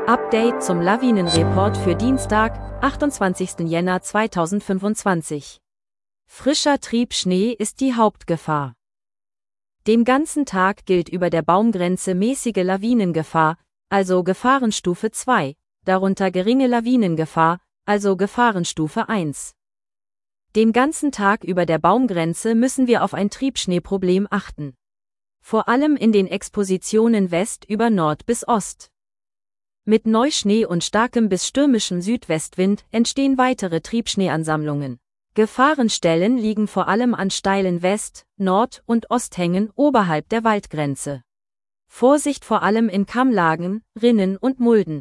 Update zum Lawinenreport für Dienstag, 28. Jänner 2025. Frischer Triebschnee ist die Hauptgefahr. Den ganzen Tag gilt über der Baumgrenze mäßige Lawinengefahr, also Gefahrenstufe 2, darunter geringe Lawinengefahr, also Gefahrenstufe 1. Den ganzen Tag über der Baumgrenze müssen wir auf ein Triebschneeproblem achten. Vor allem in den Expositionen West über Nord bis Ost. Mit Neuschnee und starkem bis stürmischem Südwestwind entstehen weitere Triebschneeansammlungen. Gefahrenstellen liegen vor allem an steilen West-, Nord- und Osthängen oberhalb der Waldgrenze. Vorsicht vor allem in Kammlagen, Rinnen und Mulden.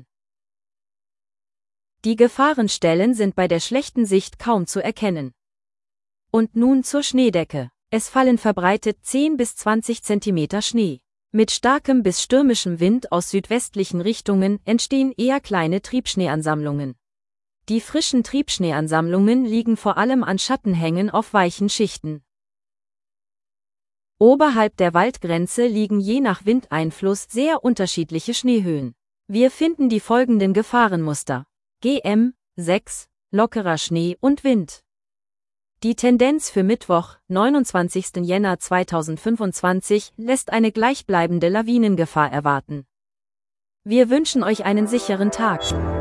Die Gefahrenstellen sind bei der schlechten Sicht kaum zu erkennen. Und nun zur Schneedecke. Es fallen verbreitet 10 bis 20 cm Schnee. Mit starkem bis stürmischem Wind aus südwestlichen Richtungen entstehen eher kleine Triebschneeansammlungen. Die frischen Triebschneeansammlungen liegen vor allem an Schattenhängen auf weichen Schichten. Oberhalb der Waldgrenze liegen je nach Windeinfluss sehr unterschiedliche Schneehöhen. Wir finden die folgenden Gefahrenmuster: GM 6, lockerer Schnee und Wind. Die Tendenz für Mittwoch, 29. Jänner 2025, lässt eine gleichbleibende Lawinengefahr erwarten. Wir wünschen euch einen sicheren Tag.